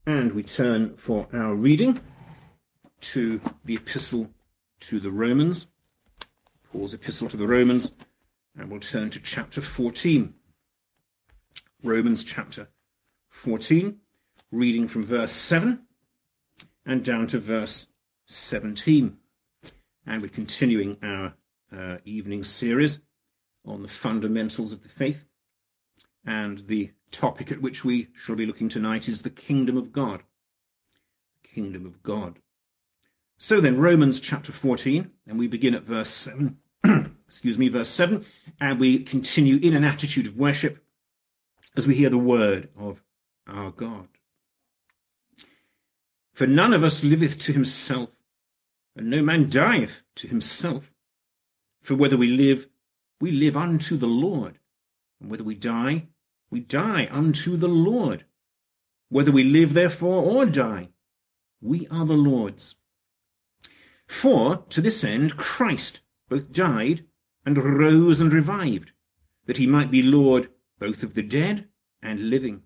And we turn for our reading to the epistle to the Romans, Paul's epistle to the Romans, and we'll turn to chapter 14. Romans chapter 14, reading from verse 7 and down to verse 17. And we're continuing our evening series on the fundamentals of the faith. And the topic at which we shall be looking tonight is the kingdom of God. The kingdom of God. So then, Romans chapter 14, and we begin at verse 7. Verse 7, and we continue in an attitude of worship as we hear the word of our God. For none of us liveth to himself, and no man dieth to himself. For whether we live unto the Lord, and whether we die unto the Lord. Whether we live, therefore, or die, we are the Lord's. For to this end Christ both died and rose and revived, that he might be Lord both of the dead and living.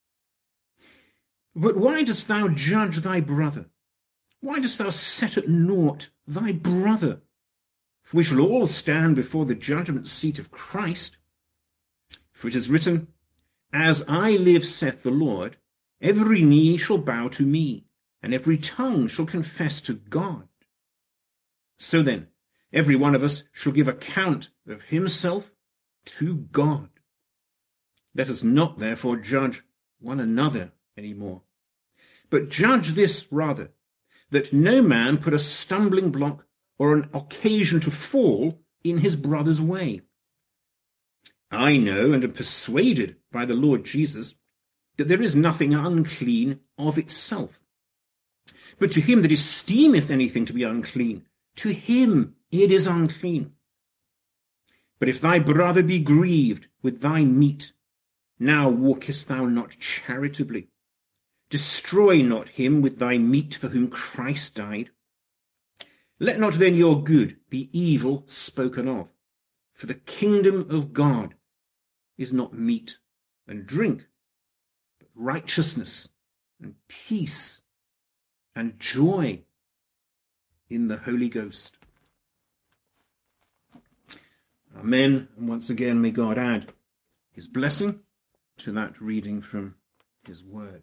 But why dost thou judge thy brother? Why dost thou set at naught thy brother? For we shall all stand before the judgment seat of Christ. For it is written, As I live, saith the Lord, every knee shall bow to me, and every tongue shall confess to God. So then, every one of us shall give account of himself to God. Let us not therefore judge one another any more, but judge this rather, that no man put a stumbling block or an occasion to fall in his brother's way. I know and am persuaded by the Lord Jesus that there is nothing unclean of itself. But to him that esteemeth anything to be unclean, to him it is unclean. But if thy brother be grieved with thy meat, now walkest thou not charitably. Destroy not him with thy meat for whom Christ died. Let not then your good be evil spoken of, for the kingdom of God is not meat and drink, but righteousness and peace and joy in the Holy Ghost. Amen. And once again, may God add his blessing to that reading from his word.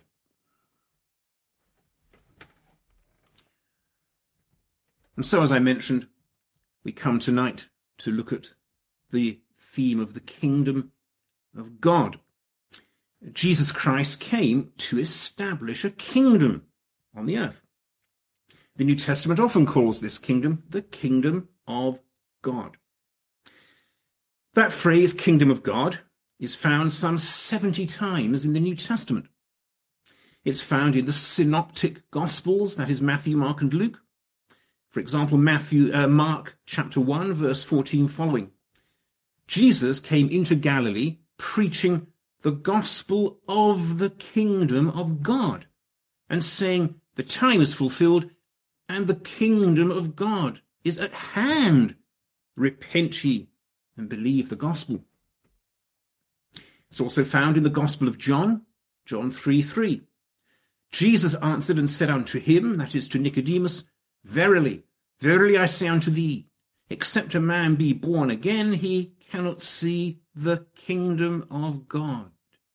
And so, as I mentioned, we come tonight to look at the theme of the kingdom of God. Jesus Christ came to establish a kingdom on the earth. The New Testament often calls this kingdom the kingdom of God. That phrase, kingdom of God, is found some 70 times in the New Testament. It's found in the synoptic Gospels, that is Matthew, Mark, and Luke. For example, Mark chapter 1, verse 14 following. Jesus came into Galilee preaching the gospel of the kingdom of God and saying, the time is fulfilled and the kingdom of God is at hand. Repent ye and believe the gospel. It's also found in the Gospel of John, John 3:3. Jesus answered and said unto him, that is to Nicodemus, Verily, verily I say unto thee, except a man be born again, he cannot see the kingdom of God.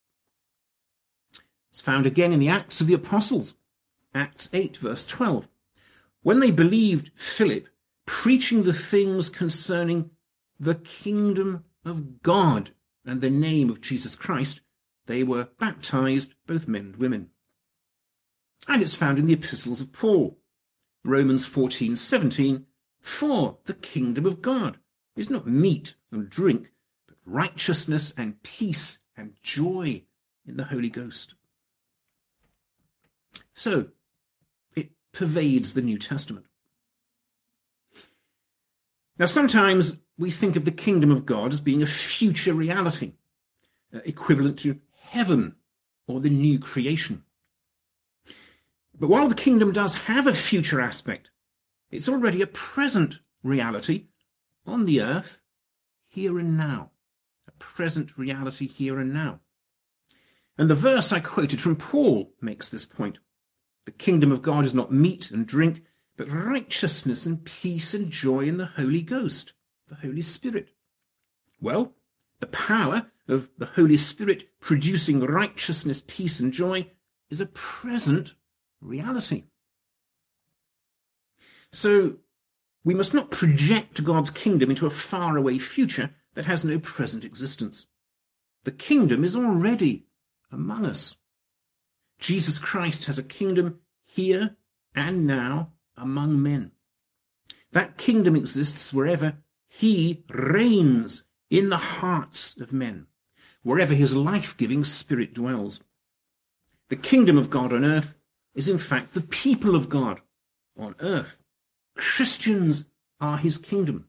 It's found again in the Acts of the Apostles, Acts 8, verse 12. When they believed Philip preaching the things concerning the kingdom of God and the name of Jesus Christ, they were baptized, both men and women. And it's found in the epistles of Paul, Romans 14:17, for the kingdom of God is not meat and drink, but righteousness and peace and joy in the Holy Ghost. So, it pervades the New Testament. Now, sometimes we think of the kingdom of God as being a future reality, equivalent to heaven or the new creation. But while the kingdom does have a future aspect, it's already a present reality on the earth, here and now. A present reality here and now. And the verse I quoted from Paul makes this point. The kingdom of God is not meat and drink, but righteousness and peace and joy in the Holy Ghost, the Holy Spirit. Well, the power of the Holy Spirit producing righteousness, peace and joy is a present reality. So we must not project God's kingdom into a faraway future that has no present existence. The kingdom is already among us. Jesus Christ has a kingdom here and now among men. That kingdom exists wherever he reigns in the hearts of men, wherever his life-giving spirit dwells. The kingdom of God on earth is in fact the people of God on earth. Christians are his kingdom.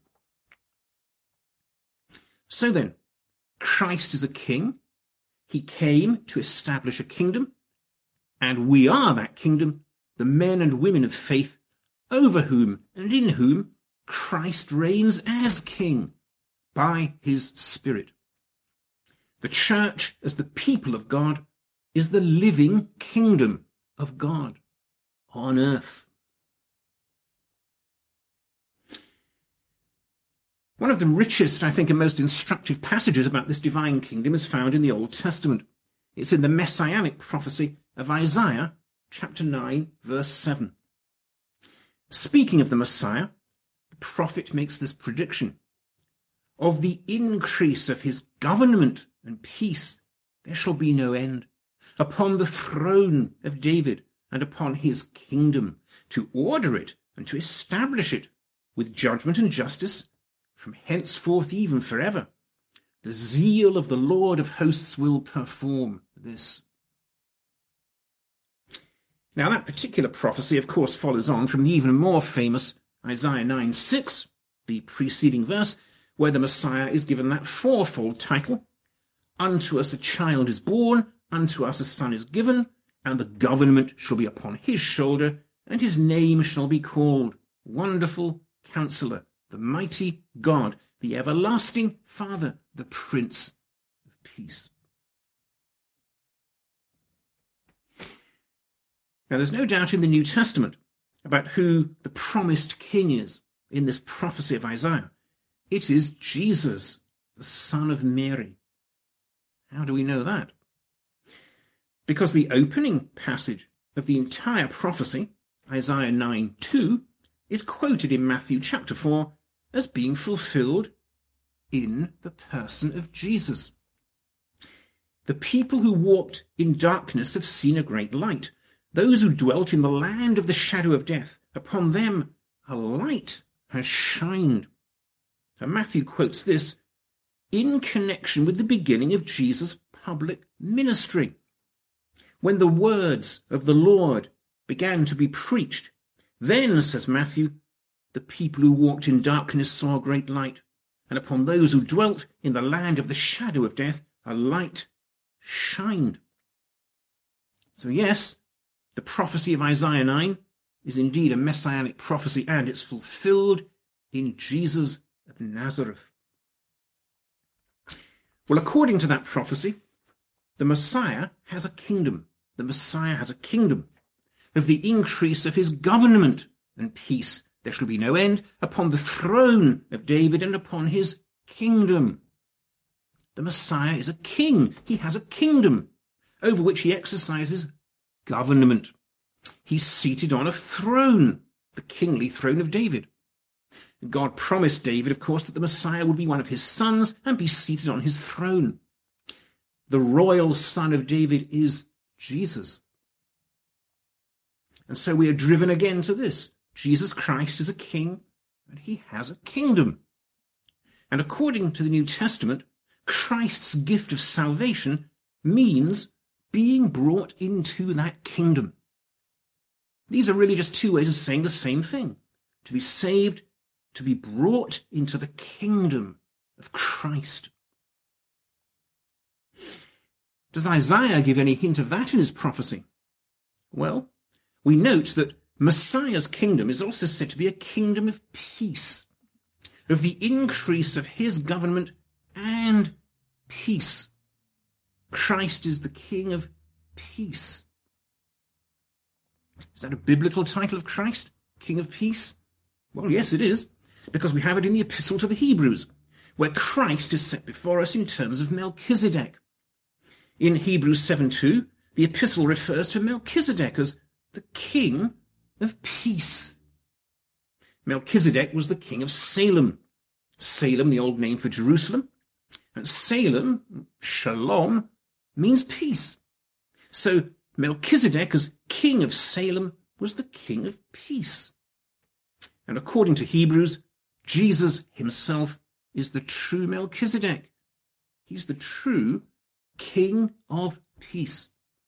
So then, Christ is a king. He came to establish a kingdom, and we are that kingdom, the men and women of faith, over whom and in whom Christ reigns as king by his Spirit. The church, as the people of God, is the living kingdom of God on earth. One of the richest, I think, and most instructive passages about this divine kingdom is found in the Old Testament. It's in the messianic prophecy of Isaiah, chapter 9, verse 7. Speaking of the Messiah, the prophet makes this prediction. Of the increase of his government and peace there shall be no end, upon the throne of David and upon his kingdom, to order it and to establish it with judgment and justice from henceforth even forever. The zeal of the Lord of hosts will perform this. Now that particular prophecy, of course, follows on from the even more famous Isaiah 9:6, the preceding verse, where the Messiah is given that fourfold title. Unto us a child is born, unto us a son is given, and the government shall be upon his shoulder, and his name shall be called Wonderful Counselor, the Mighty God, the Everlasting Father, the Prince of Peace. Now, there's no doubt in the New Testament about who the promised king is in this prophecy of Isaiah. It is Jesus, the son of Mary. How do we know that? Because the opening passage of the entire prophecy, Isaiah 9:2, is quoted in Matthew chapter 4 as being fulfilled in the person of Jesus. The people who walked in darkness have seen a great light. Those who dwelt in the land of the shadow of death, upon them a light has shined. And Matthew quotes this in connection with the beginning of Jesus' public ministry. When the words of the Lord began to be preached, then, says Matthew, the people who walked in darkness saw a great light, and upon those who dwelt in the land of the shadow of death, a light shined. So yes, the prophecy of Isaiah 9 is indeed a messianic prophecy, and it's fulfilled in Jesus of Nazareth. Well, according to that prophecy, the Messiah has a kingdom. The Messiah has a kingdom. Of the increase of his government and peace there shall be no end, upon the throne of David and upon his kingdom. The Messiah is a king. He has a kingdom over which he exercises government. He's seated on a throne, the kingly throne of David. God promised David, of course, that the Messiah would be one of his sons and be seated on his throne. The royal son of David is Jesus. And so we are driven again to this. Jesus Christ is a king, and he has a kingdom. And according to the New Testament, Christ's gift of salvation means being brought into that kingdom. These are really just two ways of saying the same thing. To be saved, to be brought into the kingdom of Christ. Does Isaiah give any hint of that in his prophecy? Well, we note that Messiah's kingdom is also said to be a kingdom of peace, of the increase of his government and peace. Christ is the King of peace. Is that a biblical title of Christ, King of peace? Well, yes, it is, because we have it in the Epistle to the Hebrews, where Christ is set before us in terms of Melchizedek. In Hebrews 7:2, the epistle refers to Melchizedek as the King of peace. Melchizedek was the king of Salem. Salem, the old name for Jerusalem. And Salem, Shalom, means peace. So Melchizedek, as king of Salem, was the king of peace. And according to Hebrews, Jesus himself is the true Melchizedek. He's the true King of peace.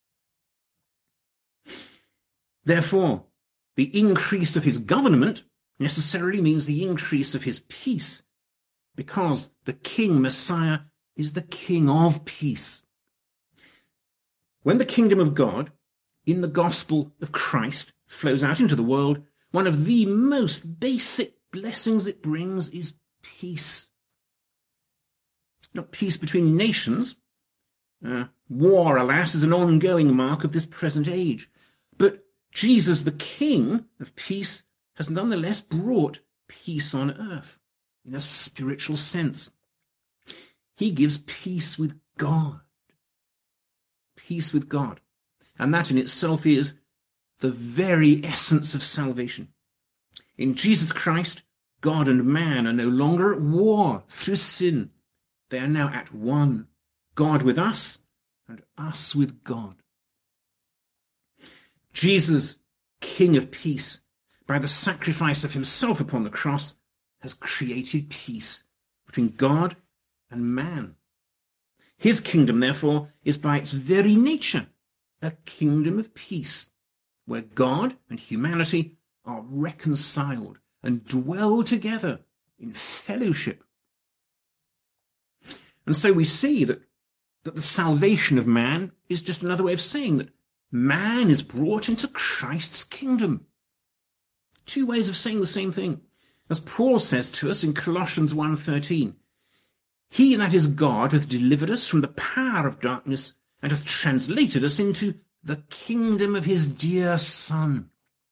Therefore, the increase of his government necessarily means the increase of his peace, because the King Messiah is the King of peace. When the kingdom of God, in the gospel of Christ, flows out into the world, one of the most basic blessings it brings is peace. Not peace between nations. War, alas, is an ongoing mark of this present age. But Jesus, the King of peace, has nonetheless brought peace on earth in a spiritual sense. He gives peace with God. Peace with God. And that in itself is the very essence of salvation. In Jesus Christ, God and man are no longer at war through sin. They are now at one. God with us and us with God. Jesus, King of peace, by the sacrifice of himself upon the cross, has created peace between God and man. His kingdom, therefore, is by its very nature a kingdom of peace, where God and humanity are reconciled and dwell together in fellowship. And so we see that the salvation of man is just another way of saying that man is brought into Christ's kingdom. Two ways of saying the same thing. As Paul says to us in Colossians 1:13, "He, that is God, hath delivered us from the power of darkness, and hath translated us into the kingdom of his dear Son."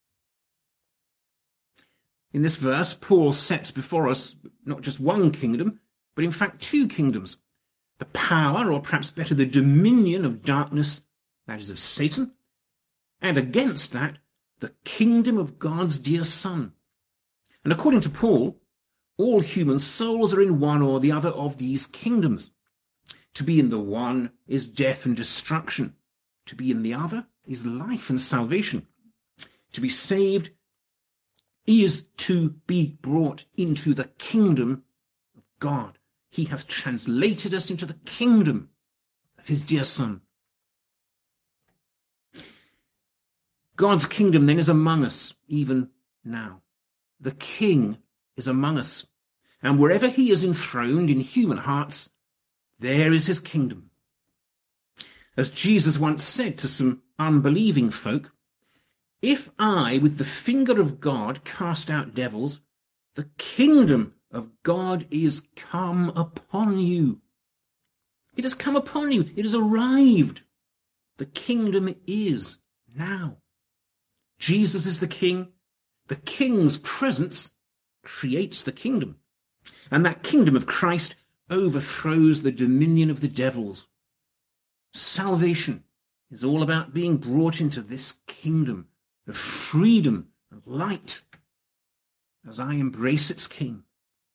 In this verse, Paul sets before us not just one kingdom, but in fact two kingdoms. The power, or perhaps better, the dominion of darkness, that is of Satan, and against that, the kingdom of God's dear Son. And according to Paul, all human souls are in one or the other of these kingdoms. To be in the one is death and destruction. To be in the other is life and salvation. To be saved is to be brought into the kingdom of God. He hath translated us into the kingdom of his dear Son. God's kingdom then is among us, even now. The King is among us, and wherever he is enthroned in human hearts, there is his kingdom. As Jesus once said to some unbelieving folk, "If I, with the finger of God, cast out devils, the kingdom of God is come upon you." It has come upon you. It has arrived. The kingdom is now. Jesus is the King. The King's presence creates the kingdom. And that kingdom of Christ overthrows the dominion of the devils. Salvation is all about being brought into this kingdom of freedom and light as I embrace its King.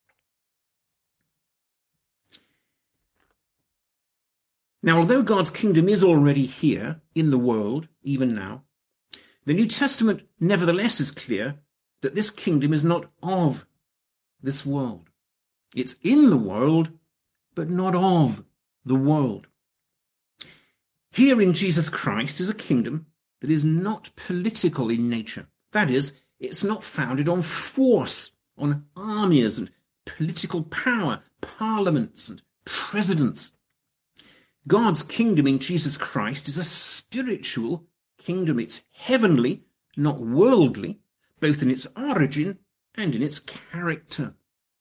Now, although God's kingdom is already here in the world, even now, the New Testament nevertheless is clear that this kingdom is not of this world. It's in the world, but not of the world. Here in Jesus Christ is a kingdom that is not political in nature. That is, it's not founded on force, on armies and political power, parliaments and presidents. God's kingdom in Jesus Christ is a spiritual kingdom. It's heavenly, not worldly, both in its origin and in its character.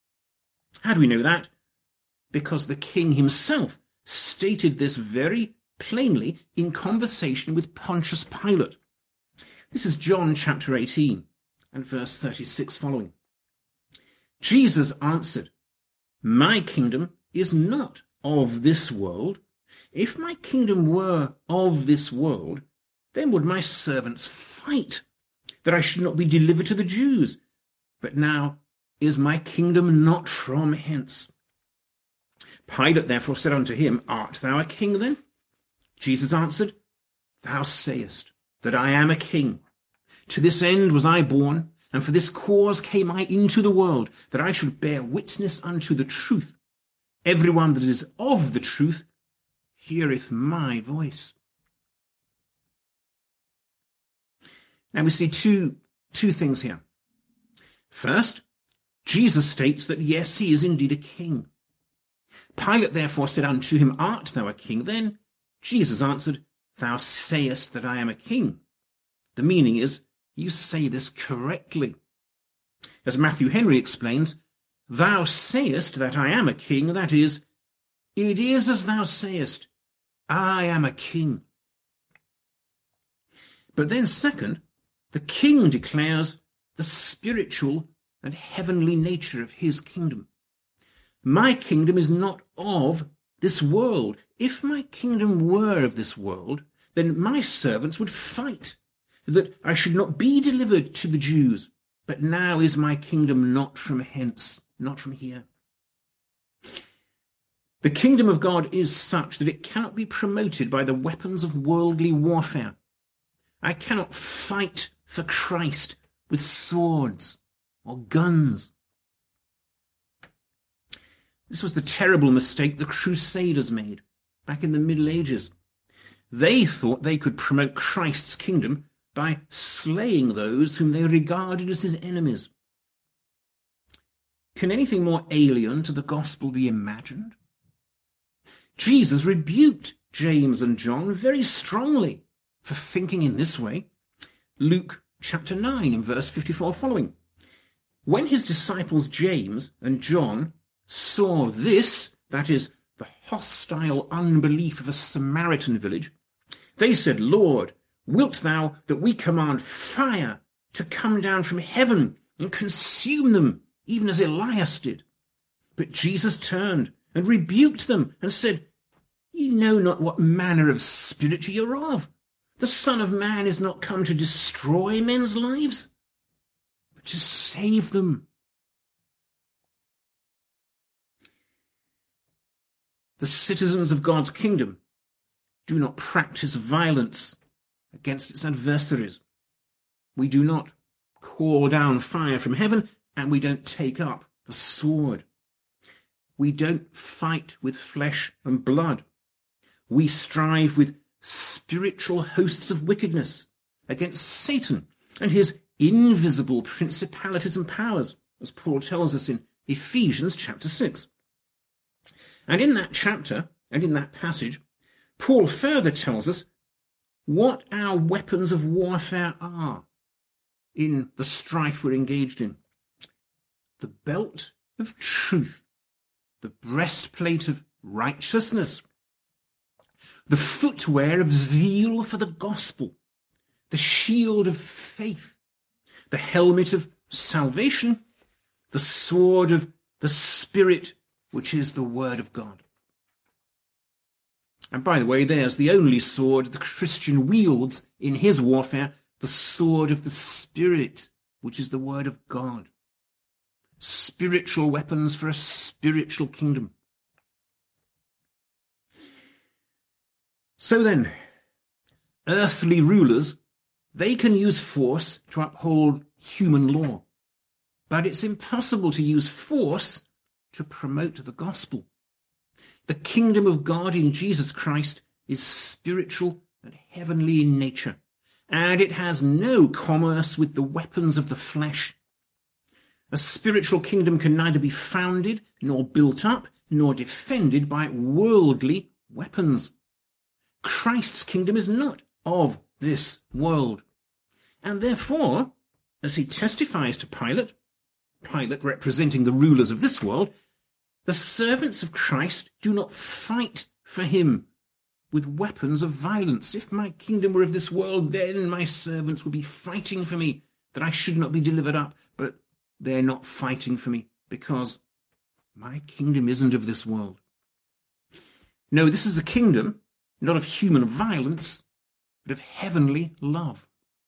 How do we know that? Because the King himself stated this very plainly in conversation with Pontius Pilate. This is John chapter 18 and verse 36 following. Jesus answered, "My kingdom is not of this world. If my kingdom were of this world, then would my servants fight, that I should not be delivered to the Jews. But now is my kingdom not from hence." Pilate therefore said unto him, "Art thou a king then?" Jesus answered, "Thou sayest that I am a king. To this end was I born, and for this cause came I into the world, that I should bear witness unto the truth. Every one that is of the truth heareth my voice." Now we see two things here. First, Jesus states that yes, he is indeed a king. Pilate therefore said unto him, "Art thou a king then?" Jesus answered, "Thou sayest that I am a king." The meaning is, you say this correctly. As Matthew Henry explains, "Thou sayest that I am a king," that is, it is as thou sayest, I am a king. But then second, the king declares the spiritual and heavenly nature of his kingdom. My kingdom is not of this world. If my kingdom were of this world, then my servants would fight, that I should not be delivered to the Jews. But now is my kingdom not from hence, not from here. The kingdom of God is such that it cannot be promoted by the weapons of worldly warfare. I cannot fight for Christ with swords or guns. This was the terrible mistake the Crusaders made back in the Middle Ages. They thought they could promote Christ's kingdom by slaying those whom they regarded as his enemies. Can anything more alien to the gospel be imagined? Jesus rebuked James and John very strongly for thinking in this way. Luke chapter 9 and verse 54 following. When his disciples James and John saw this, that is, the hostile unbelief of a Samaritan village, they said, "Lord, wilt thou that we command fire to come down from heaven and consume them, even as Elias did?" But Jesus turned and rebuked them and said, "Ye know not what manner of spirit ye are of. The Son of Man is not come to destroy men's lives, but to save them." The citizens of God's kingdom do not practice violence against its adversaries. We do not call down fire from heaven, and we don't take up the sword. We don't fight with flesh and blood. We strive with spiritual hosts of wickedness against Satan and his invisible principalities and powers, as Paul tells us in Ephesians chapter 6. And in that chapter, and in that passage, Paul further tells us what our weapons of warfare are in the strife we're engaged in. The belt of truth, the breastplate of righteousness, the footwear of zeal for the gospel, the shield of faith, the helmet of salvation, the sword of the Spirit, which is the word of God. And by the way, there's the only sword the Christian wields in his warfare, the sword of the Spirit, which is the word of God. Spiritual weapons for a spiritual kingdom. So then, earthly rulers, they can use force to uphold human law, but it's impossible to use force to promote the gospel. The kingdom of God in Jesus Christ is spiritual and heavenly in nature, and it has no commerce with the weapons of the flesh. A spiritual kingdom can neither be founded, nor built up, nor defended by worldly weapons. Christ's kingdom is not of this world. And therefore, as he testifies to Pilate, Pilate representing the rulers of this world, the servants of Christ do not fight for him with weapons of violence. If my kingdom were of this world, then my servants would be fighting for me, that I should not be delivered up. But they're not fighting for me, because my kingdom isn't of this world. No, this is a kingdom, not of human violence, but of heavenly love.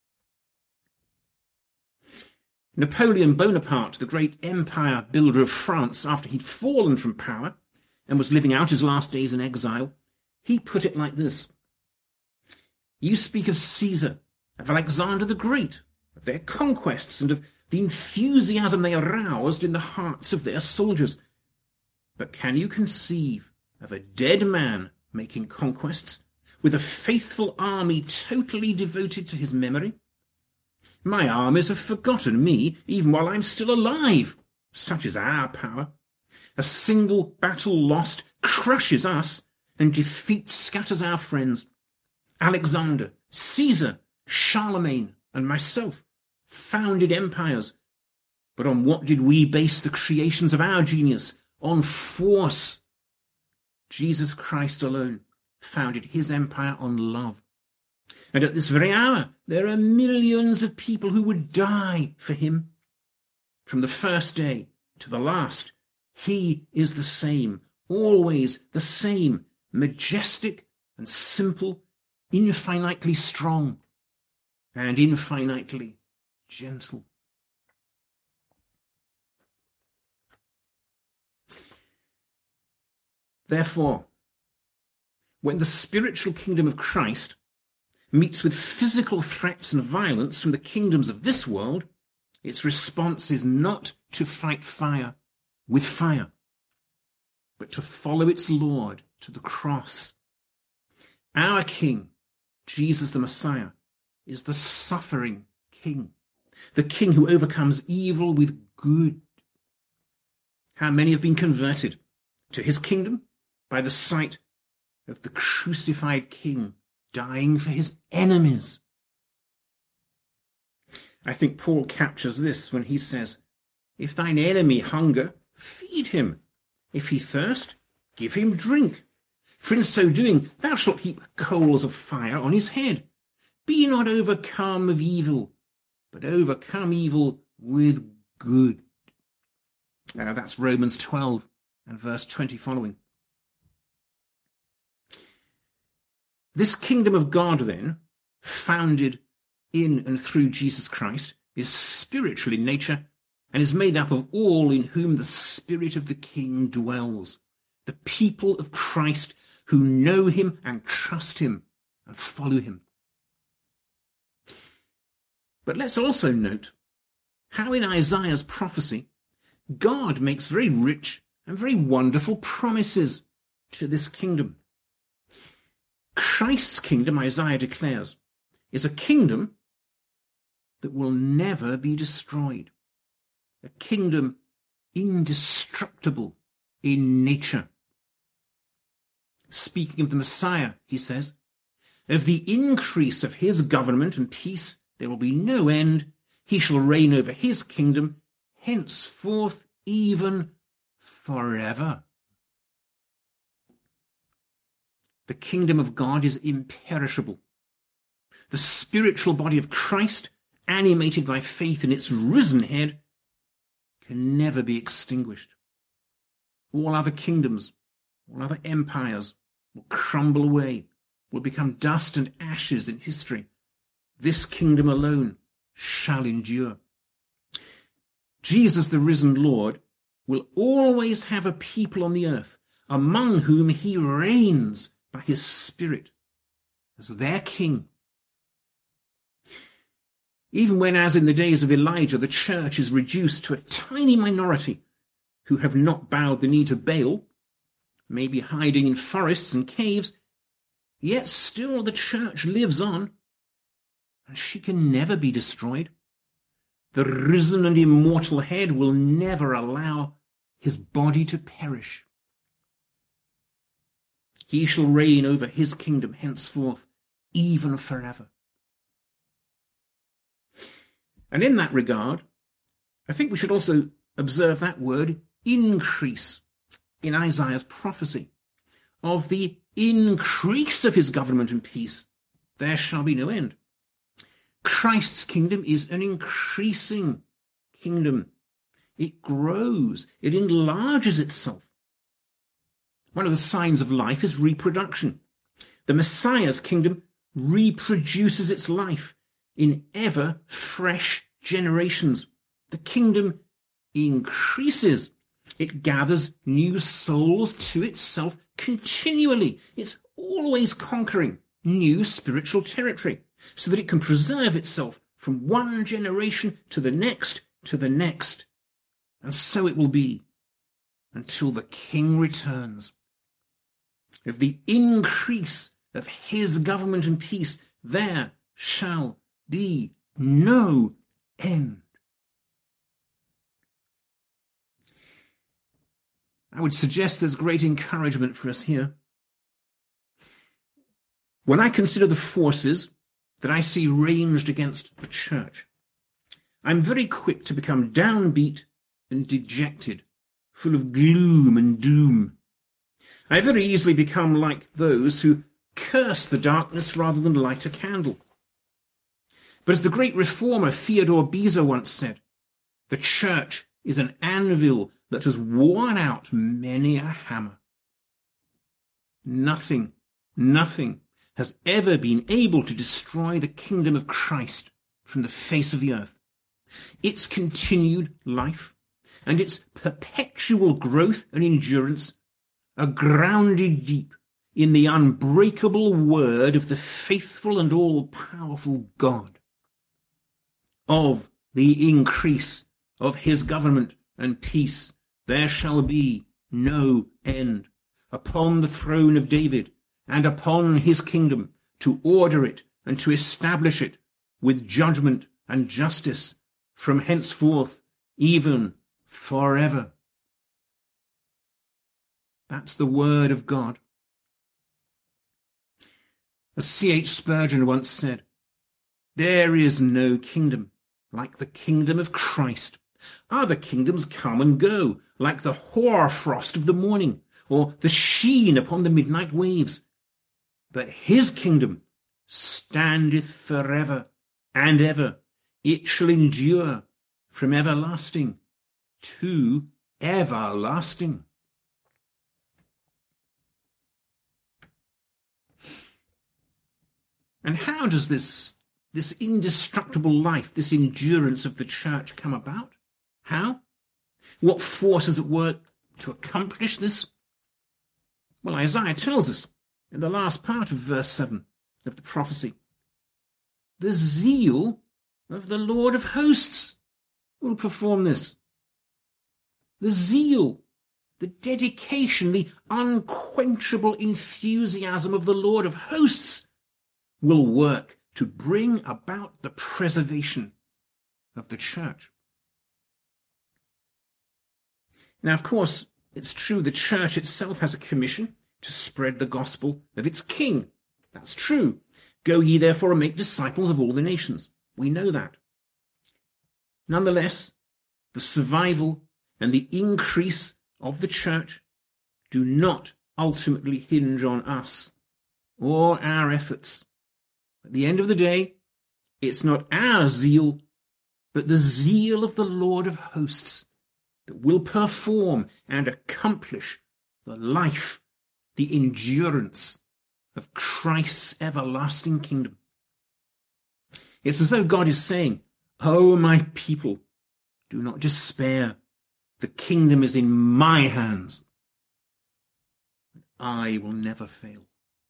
Napoleon Bonaparte, the great empire builder of France, after he'd fallen from power and was living out his last days in exile, he put it like this: "You speak of Caesar, of Alexander the Great, of their conquests, and of the enthusiasm they aroused in the hearts of their soldiers. But can you conceive of a dead man making conquests, with a faithful army totally devoted to his memory? My armies have forgotten me even while I'm still alive. Such is our power. A single battle lost crushes us, and defeat scatters our friends. Alexander, Caesar, Charlemagne, and myself founded empires. But on what did we base the creations of our genius? On force. Jesus Christ alone founded his empire on love. And at this very hour, there are millions of people who would die for him. From the first day to the last, he is the same, always the same, majestic and simple, infinitely strong and infinitely gentle." Therefore, when the spiritual kingdom of Christ meets with physical threats and violence from the kingdoms of this world, its response is not to fight fire with fire, but to follow its Lord to the cross. Our King, Jesus the Messiah, is the suffering King, the King who overcomes evil with good. How many have been converted to his kingdom by the sight of the crucified King dying for his enemies? I think Paul captures this when he says, "If thine enemy hunger, feed him. If he thirst, give him drink. For in so doing, thou shalt heap coals of fire on his head. Be not overcome of evil, but overcome evil with good." Now that's Romans 12 and verse 20 following. This kingdom of God, then, founded in and through Jesus Christ, is spiritual in nature and is made up of all in whom the Spirit of the King dwells, the people of Christ who know him and trust him and follow him. But let's also note how in Isaiah's prophecy, God makes very rich and very wonderful promises to this kingdom. Christ's kingdom, Isaiah declares, is a kingdom that will never be destroyed, a kingdom indestructible in nature. Speaking of the Messiah, he says, "Of the increase of his government and peace there will be no end. He shall reign over his kingdom henceforth even forever." The kingdom of God is imperishable. The spiritual body of Christ, animated by faith in its risen head, can never be extinguished. All other kingdoms, all other empires will crumble away, will become dust and ashes in history. This kingdom alone shall endure. Jesus, the risen Lord, will always have a people on the earth among whom he reigns by his Spirit as their king. Even when, as in the days of Elijah, the church is reduced to a tiny minority who have not bowed the knee to Baal, maybe hiding in forests and caves, yet still the church lives on, and she can never be destroyed. The risen and immortal head will never allow his body to perish. He shall reign over his kingdom henceforth, even forever. And in that regard, I think we should also observe that word increase in Isaiah's prophecy of the increase of his government and peace, there shall be no end. Christ's kingdom is an increasing kingdom. It grows. It enlarges itself. One of the signs of life is reproduction. The Messiah's kingdom reproduces its life in ever fresh generations. The kingdom increases. It gathers new souls to itself continually. It's always conquering new spiritual territory so that it can preserve itself from one generation to the next to the next. And so it will be until the King returns. Of the increase of his government and peace, there shall be no end. I would suggest there's great encouragement for us here. When I consider the forces that I see ranged against the church, I'm very quick to become downbeat and dejected, full of gloom and doom. I very easily become like those who curse the darkness rather than light a candle. But as the great reformer Theodore Beza once said, the church is an anvil that has worn out many a hammer. Nothing has ever been able to destroy the kingdom of Christ from the face of the earth. Its continued life and its perpetual growth and endurance are grounded deep in the unbreakable word of the faithful and all-powerful God. Of the increase of his government and peace there shall be no end, upon the throne of David and upon his kingdom, to order it and to establish it with judgment and justice from henceforth, even forever. That's the word of God. As C.H. Spurgeon once said, there is no kingdom like the kingdom of Christ. Other kingdoms come and go, like the hoar-frost of the morning, or the sheen upon the midnight waves. But his kingdom standeth forever and ever. It shall endure from everlasting to everlasting. And how does this indestructible life, this endurance of the church come about? How? What force is at work to accomplish this? Well, Isaiah tells us in the last part of verse 7 of the prophecy, the zeal of the Lord of hosts will perform this. The zeal, the dedication, the unquenchable enthusiasm of the Lord of hosts will work to bring about the preservation of the church. Now, of course, it's true the church itself has a commission to spread the gospel of its King. That's true. Go ye therefore and make disciples of all the nations. We know that. Nonetheless, the survival and the increase of the church do not ultimately hinge on us or our efforts. At the end of the day, it's not our zeal, but the zeal of the Lord of hosts that will perform and accomplish the life, the endurance of Christ's everlasting kingdom. It's as though God is saying, "Oh, my people, do not despair. The kingdom is in my hands. I will never fail."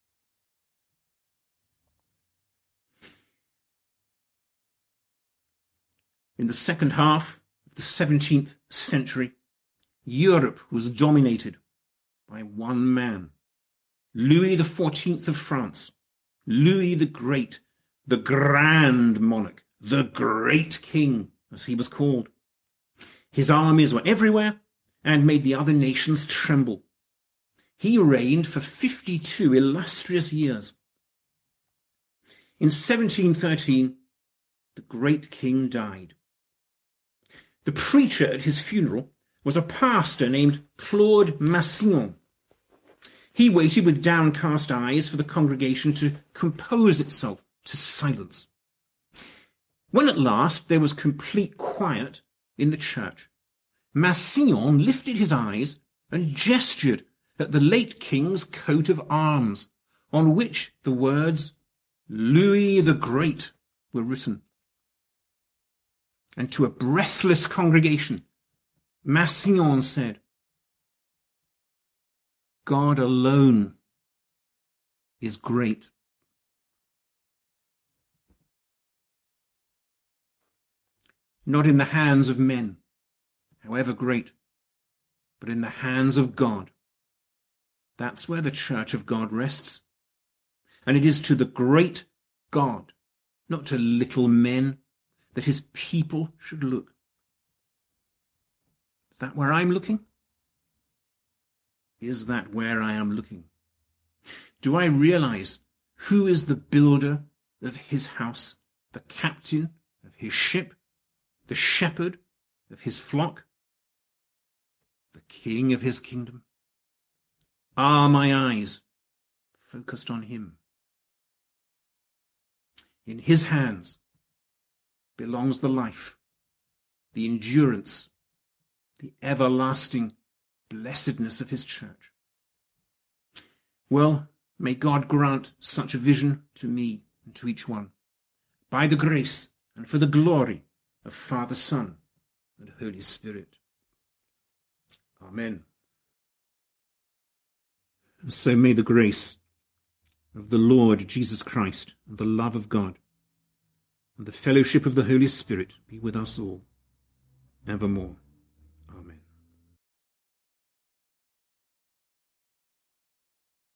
In the second half of the 17th century, Europe was dominated by one man, Louis XIV of France, Louis the Great, the Grand Monarch, the Great King, as he was called. His armies were everywhere and made the other nations tremble. He reigned for 52 illustrious years. In 1713, the Great King died. The preacher at his funeral was a pastor named Claude Massillon. He waited with downcast eyes for the congregation to compose itself to silence. When at last there was complete quiet in the church, Massillon lifted his eyes and gestured at the late king's coat of arms, on which the words Louis the Great were written. And to a breathless congregation, Massillon said, God alone is great. Not in the hands of men, however great, but in the hands of God. That's where the church of God rests. And it is to the great God, not to little men, that his people should look. Is that where I'm looking? Is that where I am looking? Do I realize who is the builder of his house, the captain of his ship, the shepherd of his flock, the king of his kingdom? Are my eyes focused on him? In his hands belongs the life, the endurance, the everlasting blessedness of his church. Well, may God grant such a vision to me and to each one, by the grace and for the glory of Father, Son, and Holy Spirit. Amen. And so may the grace of the Lord Jesus Christ, and the love of God, and the fellowship of the Holy Spirit be with us all evermore.